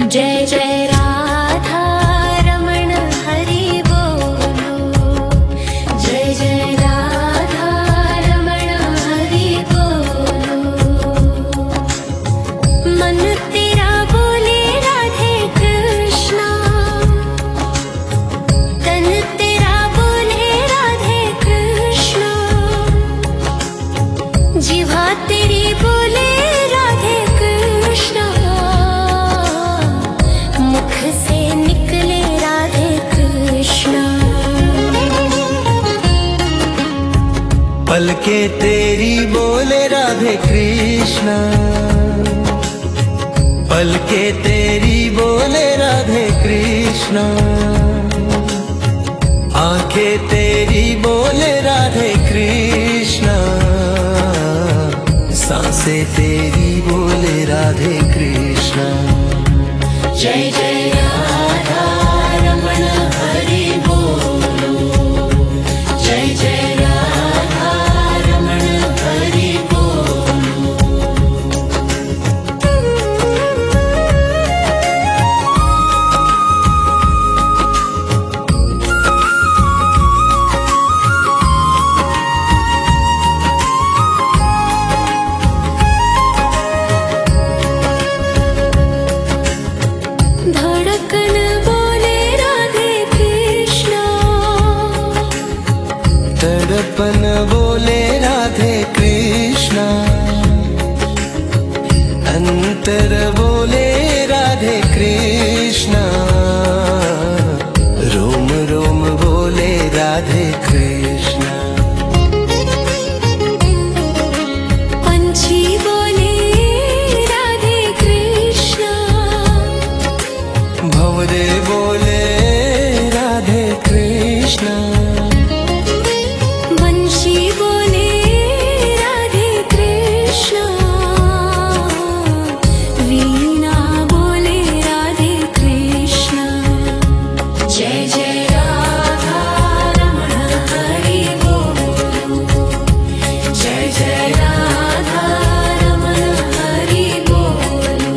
जय जय राधा रमण हरि बोलो। जय जय राधा रमण हरि बोलो। मन तेरा बोले राधे कृष्णा, तन तेरा बोले राधे कृष्णा, जिह्वा तेरी बोले राधे कृष्णा, मुख से निकले राधे कृष्णा। पलके तेरी बोले राधे कृष्णा, पलके तेरी बोले राधे कृष्णा, आंखें तेरी बोले राधे कृष्णा, सांसें तेरी बोले राधे कृष्णा। जय जय राधा रमण हरि बोलो। जय जय राधा रमण हरि बोलो। धड़कन बोले राधे कृष्णा, तड़पन बोले राधे कृष्णा, अंतर बोले राधे कृष्णा, रोम रोम बोले राधे कृष्णा। पंछी बोले राधे कृष्णा, भंवरे बोले राधे कृष्णा, बंशी बोले राधे कृष्णा, वीणा बोले राधे कृष्णा। जय जय राधा रमण हरि बोलो। जय जय राधा रमण हरि बोलो।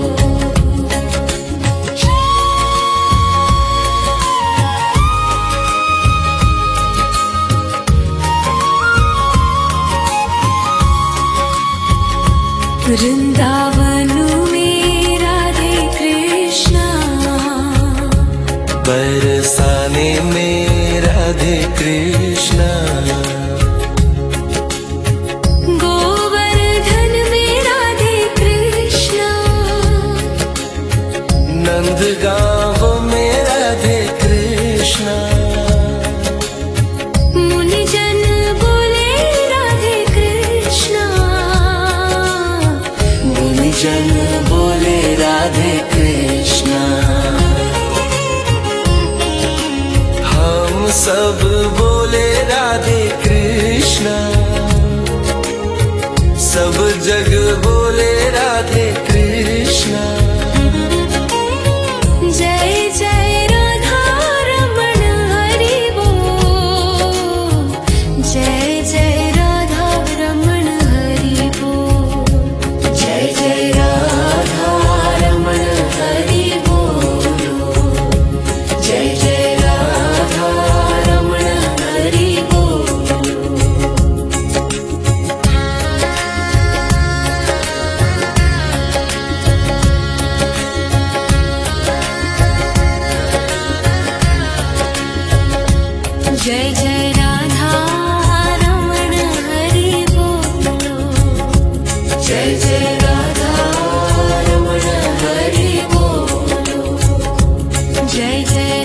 वृंदावन में राधे कृष्णा, बरसाने में राधे कृष्णा, गोवर्धन में राधे कृष्णा, नंदगांव में राधे कृष्णा, मुनिजन बोले राधे कृष्णा, मुनिजन बोले राधे कृष्णा। हम सब बोले राधे कृष्णा, सब जग बोले राधे कृष्णा। जय जय राधा रमण हरि बोल। जय जय राधा रमण हरि बोल। जय जय राधा रमण हरि बोलो। जय जय राधा रमण हरि बोलो। जय जय राधा रमण हरि बोलो। जय जय राधा रमण हरि बोलो। जय जय